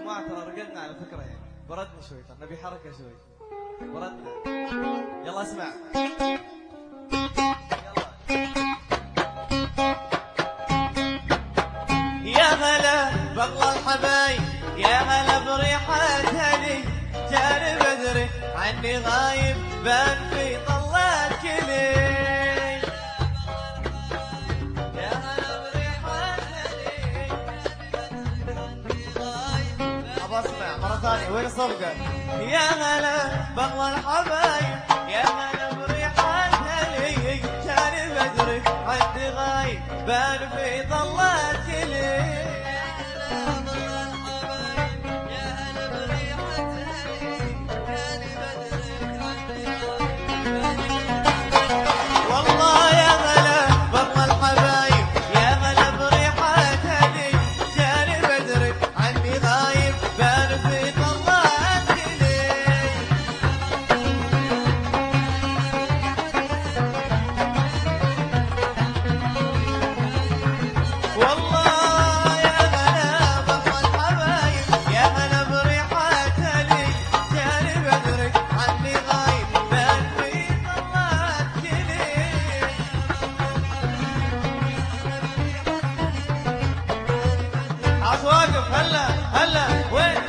جماعة ترى رقدنا على فكرة يعني بردنا شوي، ترى نبي حركة شوي بردنا. يلا اسمع يا هلا بالله الحبايب، يا هلا بريحة هدي جاري بدري عني غايب بان في طلات كلي. يا هلا بريحة هدي ابى اسمع مرة ثانية وين الصفقة؟ يا هلا بالله الحبايب، يا هلا بريحة هدي جاري بدري عني غايب بان في طلات كلي. واقف هلا هلا وين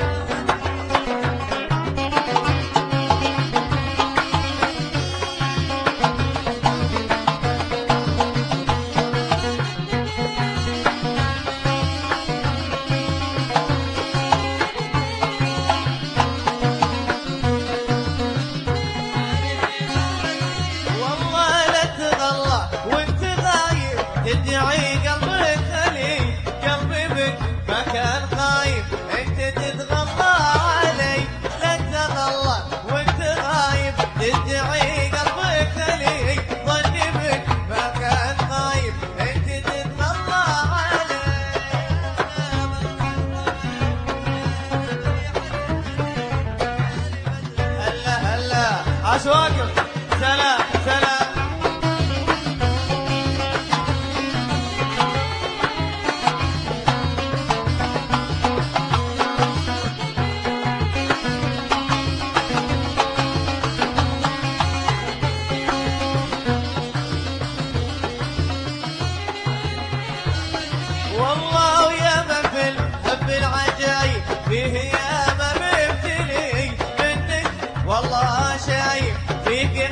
والله لا تغلى وانت غايب تدعي قلبك خلي قلبي بك ما كان خايف انت تتغلى علي. لا تغلى وانت غايب تدعي قلبك خلي ظني بك ما كان خايف انت تتغلى علي. هلا هلا عاش واقف سلام سلام. والله يا ما في الحب العجايب فيه يا ما مبتلي منك والله شايف فيك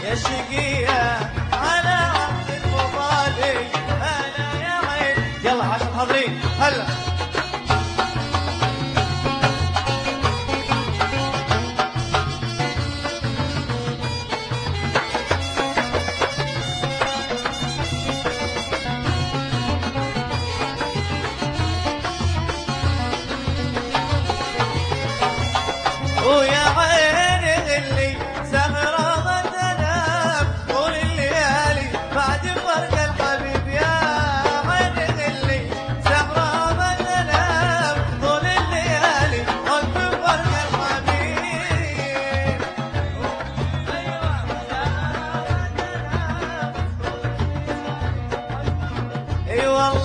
يا شقية على عهد المضالي أنا يا عين. يلا عشان حاضرين هلا. ويا عيني اللي سهرة ما تنام طول الليالي بعد فرق الحبيب. يا عيني اللي سهرة ما تنام طول الليالي بعد فرق الحبيب. اي والله